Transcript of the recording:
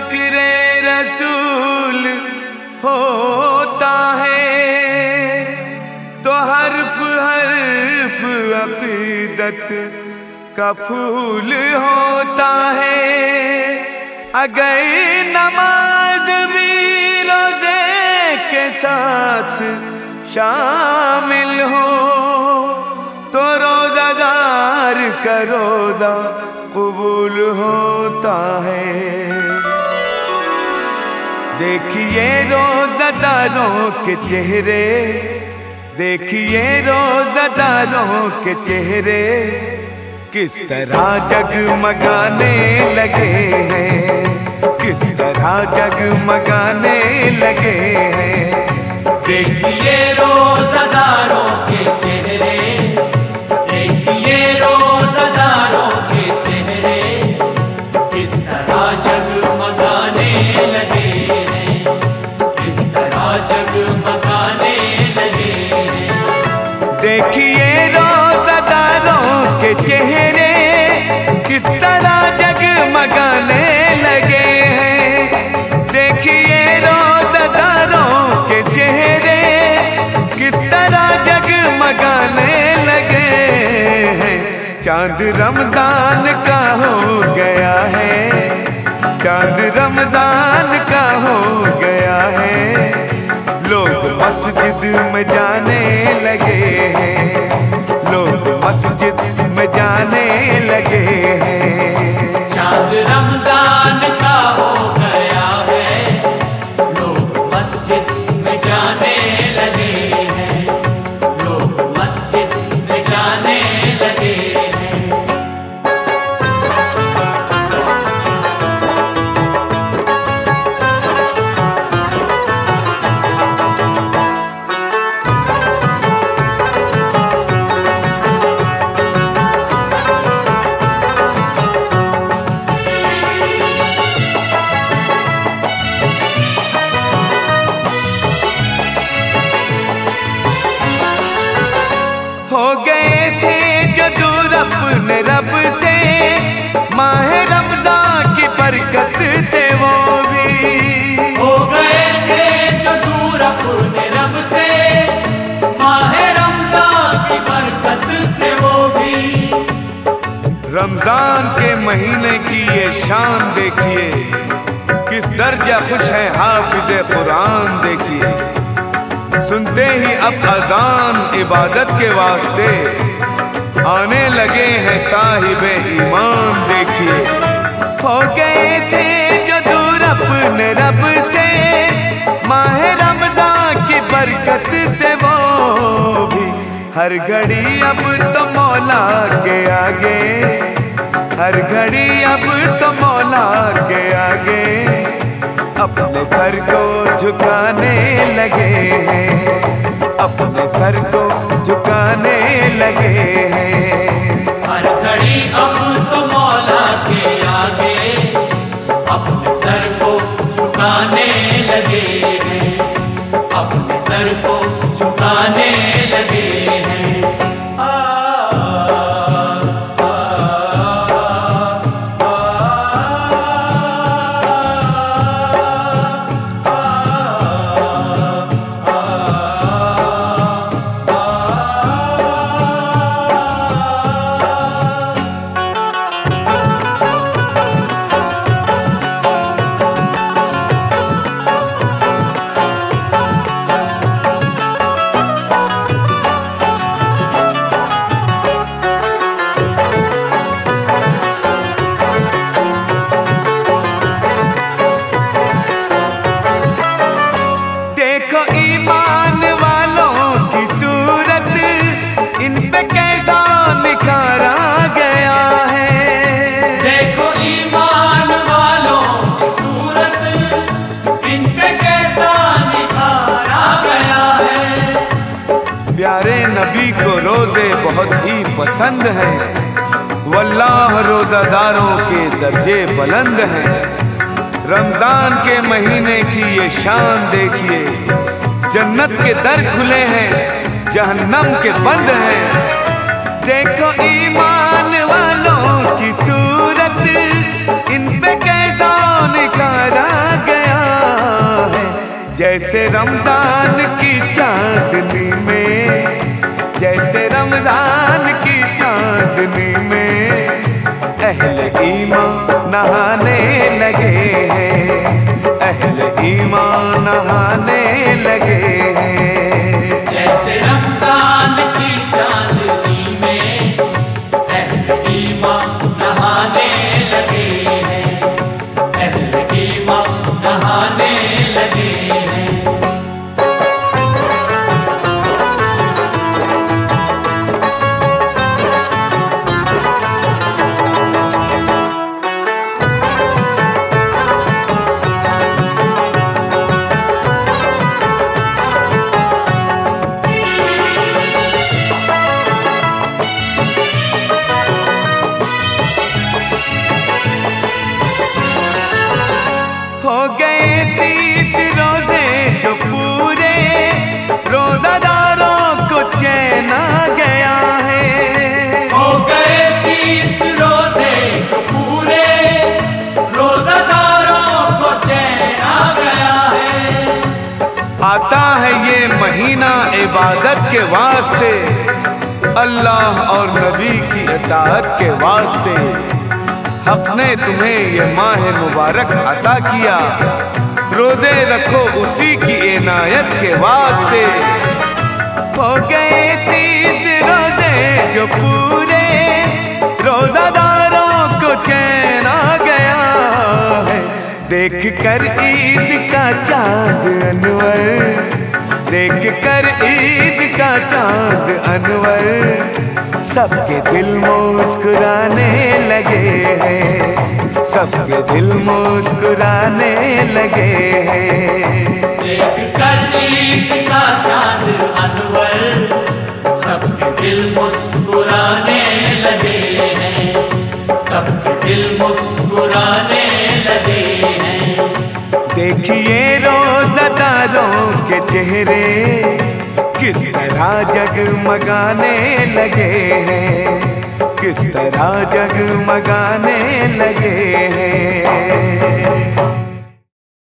जिक्रे रसूल होता है तो हर्फ हर्फ अक़ीदत का फूल होता है। अगर नमाज भी रोज़े के साथ शामिल हो तो रोज़ादार का रोज़ा कबूल होता है। देखिए रोज़ादारों के चेहरे, देखिए रोज़ादारों के चेहरे किस तरह जगमगाने लगे हैं, किस तरह जगमगाने लगे हैं। देखिए रोज़ादारों के चेहरे, देखिए रोज़ादारों के चेहरे किस तरह जगमगाने लगे हैं, किस तरह जगमगाने लगे हैं। देखिए रोज़ादारों के चेहरे किस तरह जगमगाने लगे हैं। देखिए रोज़ादारों के चेहरे किस तरह जगमगाने लगे हैं। चाँद रमज़ान का हो गया है, चाँद रमज़ान का हो गया है। लोग मस्जिद में जाने लगे हैं, लोग मस्जिद में जाने लगे हैं। चाँद रमज़ान का हो गया है, लोग मस्जिद में जाने लगे हैं, लोग मस्जिद में जाने लगे हैं। हो गए थे जो दूर अपने रब से, माह रमज़ान की बरकत से वो भी। हो गए थे जो दूर अपने रब से, माह रमज़ान की बरकत से वो भी। रमज़ान के महीने की ये शान देखिए, किस दर्जा खुश है हाफिज़ कुरान देखिए। सुनते ही अब अज़ान इबादत के वास्ते आने लगे हैं साहिबे ईमान देखिए। हो गए थे जो दूर अपने रब से, माह रमज़ान की बरकत से वो भी। हर घड़ी अब तो मौला के आगे, हर घड़ी अब तो मौला के आगे अपने सर को झुकाने लगे हैं, अपने सर को झुकाने लगे हैं। हर घड़ी अब तो मौला के आगे अपने सर को झुकाने लगे हैं, अपने सर को झुकाने लगे हैं। ईमान वालों की सूरत इन पे कैसा निखारा गया है। देखो ईमान वालों की सूरत इन पे कैसा निखारा गया है। प्यारे नबी को रोजे बहुत ही पसंद हैं, वल्लाह रोज़ादारों के दर्जे बुलंद हैं। रमज़ान के महीने की ये शान देखिए, जन्नत के दर खुले हैं, जहन्नम के बंद हैं। देखो ईमान वालों की सूरत इन पे कैसा निखारा रमजान की चांदनी में, जैसे रमजान की चांदनी में अहले ईमान नहाने लगे हैं, अहले ईमान नहाने लगे हैं। जैसे रमजान की चांदनी में अहले ईमान नहाने लगे हैं, अहले ईमान नहाने लगे हैं। हो गए 30 रोजे जो पूरे, रोजादारों को चैन आ गया है। हो गए 30 रोजे जो पूरे, रोजादारों को चैन आ गया है। आता है ये महीना इबादत के वास्ते, अल्लाह और नबी की इताअत के वास्ते। हक ने तुम्हें ये माह मुबारक अता किया, रोजे रखो उसी की इनायत के वास्ते। हो गए 30 रोजे जो पूरे, रोजादारों को चैन आ गया है। देख कर ईद का चांद अनवर, देख कर ईद का चांद अनवर, सबके दिल मुस्कुराने लगे हैं, सबके दिल मुस्कुराने लगे हैं। देख कर ईद का चांद अनवर, सबके दिल मुस्कुराने लगे हैं, सबके दिल मुस्कुराने लगे हैं। देखिए रोज़ादारों के चेहरे किस तरह जगमगाने लगे हैं, किस तरह जगमगाने लगे हैं।